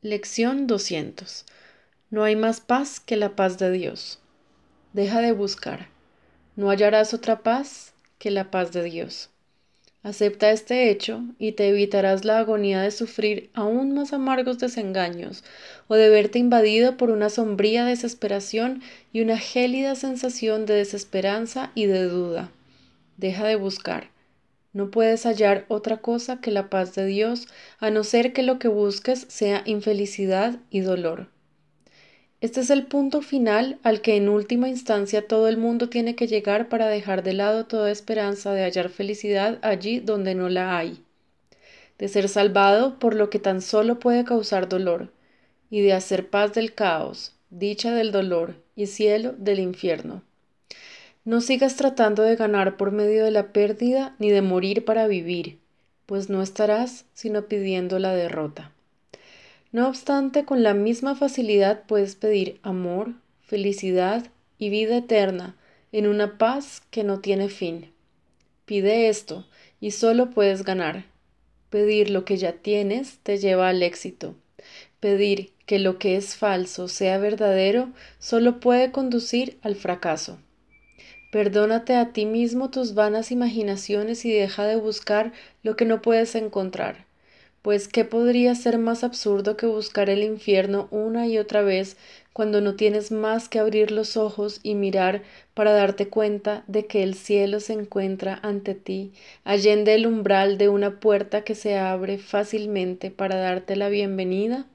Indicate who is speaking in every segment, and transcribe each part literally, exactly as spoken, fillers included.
Speaker 1: Lección doscientos. No hay más paz que la paz de Dios. Deja de buscar. No hallarás otra paz que la paz de Dios. Acepta este hecho y te evitarás la agonía de sufrir aún más amargos desengaños o de verte invadido por una sombría desesperación y una gélida sensación de desesperanza y de duda. Deja de buscar. No puedes hallar otra cosa que la paz de Dios, a no ser que lo que busques sea infelicidad y dolor. Este es el punto final al que en última instancia todo el mundo tiene que llegar para dejar de lado toda esperanza de hallar felicidad allí donde no la hay, de ser salvado por lo que tan solo puede causar dolor, y de hacer paz del caos, dicha del dolor y cielo del infierno. No sigas tratando de ganar por medio de la pérdida ni de morir para vivir, pues no estarás sino pidiendo la derrota. No obstante, con la misma facilidad puedes pedir amor, felicidad y vida eterna en una paz que no tiene fin. Pide esto y solo puedes ganar. Pedir lo que ya tienes te lleva al éxito. Pedir que lo que es falso sea verdadero solo puede conducir al fracaso. Perdónate a ti mismo tus vanas imaginaciones y deja de buscar lo que no puedes encontrar. Pues, ¿qué podría ser más absurdo que buscar el infierno una y otra vez cuando no tienes más que abrir los ojos y mirar para darte cuenta de que el cielo se encuentra ante ti, allende el umbral de una puerta que se abre fácilmente para darte la bienvenida?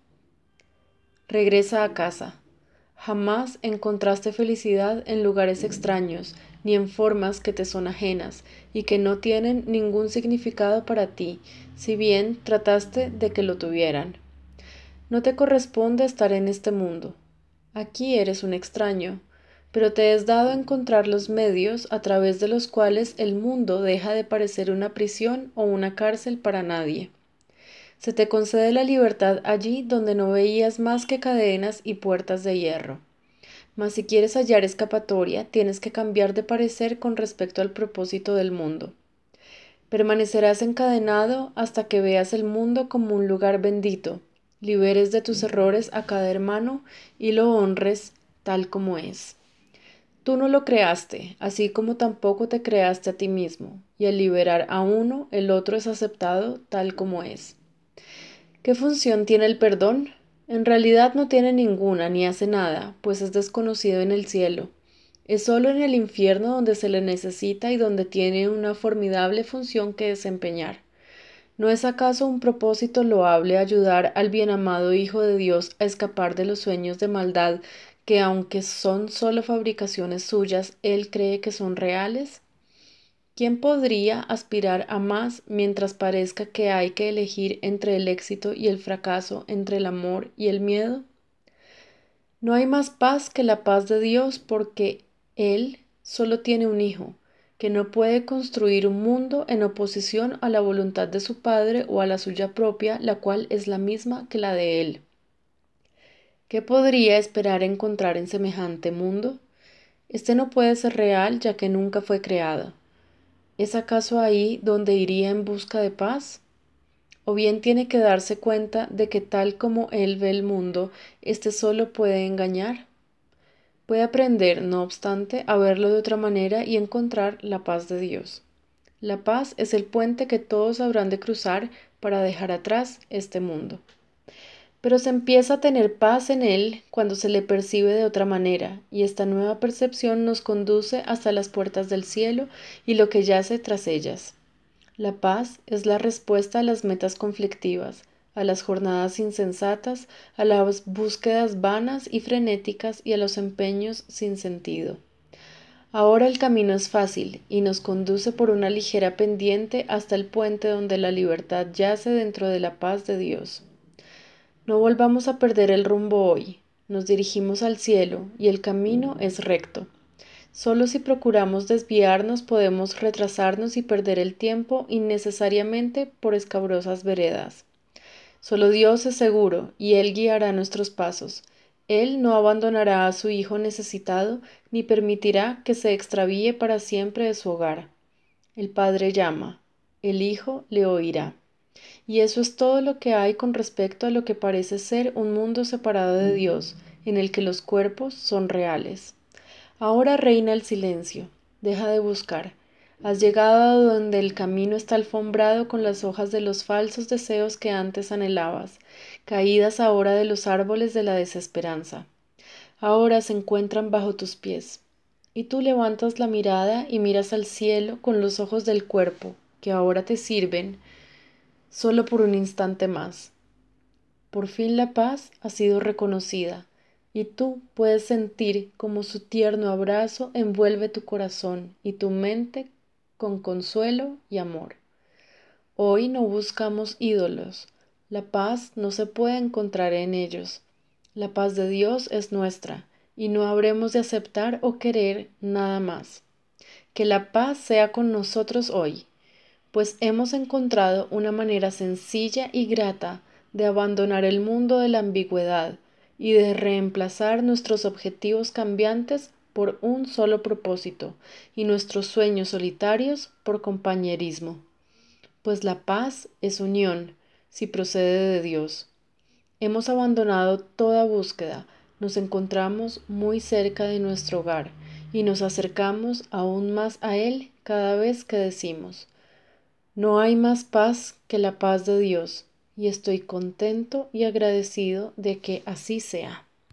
Speaker 1: Regresa a casa. Jamás encontraste felicidad en lugares extraños, ni en formas que te son ajenas y que no tienen ningún significado para ti, si bien trataste de que lo tuvieran. No te corresponde estar en este mundo. Aquí eres un extraño, pero te es dado encontrar los medios a través de los cuales el mundo deja de parecer una prisión o una cárcel para nadie. Se te concede la libertad allí donde no veías más que cadenas y puertas de hierro. Mas si quieres hallar escapatoria, tienes que cambiar de parecer con respecto al propósito del mundo. Permanecerás encadenado hasta que veas el mundo como un lugar bendito, liberes de tus errores a cada hermano y lo honres tal como es. Tú no lo creaste, así como tampoco te creaste a ti mismo, y al liberar a uno, el otro es aceptado tal como es. ¿Qué función tiene el perdón? En realidad no tiene ninguna ni hace nada, pues es desconocido en el cielo. Es solo en el infierno donde se le necesita y donde tiene una formidable función que desempeñar. ¿No es acaso un propósito loable ayudar al bienamado Hijo de Dios a escapar de los sueños de maldad que, aunque son solo fabricaciones suyas, él cree que son reales? ¿Quién podría aspirar a más mientras parezca que hay que elegir entre el éxito y el fracaso, entre el amor y el miedo? No hay más paz que la paz de Dios porque Él solo tiene un hijo, que no puede construir un mundo en oposición a la voluntad de su Padre o a la suya propia, la cual es la misma que la de Él. ¿Qué podría esperar encontrar en semejante mundo? Este no puede ser real ya que nunca fue creado. ¿Es acaso ahí donde iría en busca de paz? ¿O bien tiene que darse cuenta de que tal como él ve el mundo, éste solo puede engañar? Puede aprender, no obstante, a verlo de otra manera y encontrar la paz de Dios. La paz es el puente que todos habrán de cruzar para dejar atrás este mundo. Pero se empieza a tener paz en él cuando se le percibe de otra manera, y esta nueva percepción nos conduce hasta las puertas del cielo y lo que yace tras ellas. La paz es la respuesta a las metas conflictivas, a las jornadas insensatas, a las búsquedas vanas y frenéticas y a los empeños sin sentido. Ahora el camino es fácil y nos conduce por una ligera pendiente hasta el puente donde la libertad yace dentro de la paz de Dios. No volvamos a perder el rumbo hoy. Nos dirigimos al cielo y el camino es recto. Solo si procuramos desviarnos podemos retrasarnos y perder el tiempo innecesariamente por escabrosas veredas. Solo Dios es seguro y Él guiará nuestros pasos. Él no abandonará a su hijo necesitado ni permitirá que se extravíe para siempre de su hogar. El Padre llama, el Hijo le oirá. Y eso es todo lo que hay con respecto a lo que parece ser un mundo separado de Dios, en el que los cuerpos son reales. Ahora reina el silencio. Deja de buscar. Has llegado a donde el camino está alfombrado con las hojas de los falsos deseos que antes anhelabas, caídas ahora de los árboles de la desesperanza. Ahora se encuentran bajo tus pies. Y tú levantas la mirada y miras al cielo con los ojos del cuerpo, que ahora te sirven solo por un instante más. Por fin la paz ha sido reconocida, y tú puedes sentir como su tierno abrazo envuelve tu corazón y tu mente con consuelo y amor. Hoy no buscamos ídolos, la paz no se puede encontrar en ellos. La paz de Dios es nuestra, y no habremos de aceptar o querer nada más. Que la paz sea con nosotros hoy, pues hemos encontrado una manera sencilla y grata de abandonar el mundo de la ambigüedad y de reemplazar nuestros objetivos cambiantes por un solo propósito y nuestros sueños solitarios por compañerismo. Pues la paz es unión, si procede de Dios. Hemos abandonado toda búsqueda, nos encontramos muy cerca de nuestro hogar y nos acercamos aún más a Él cada vez que decimos: no hay más paz que la paz de Dios, y estoy contento y agradecido de que así sea.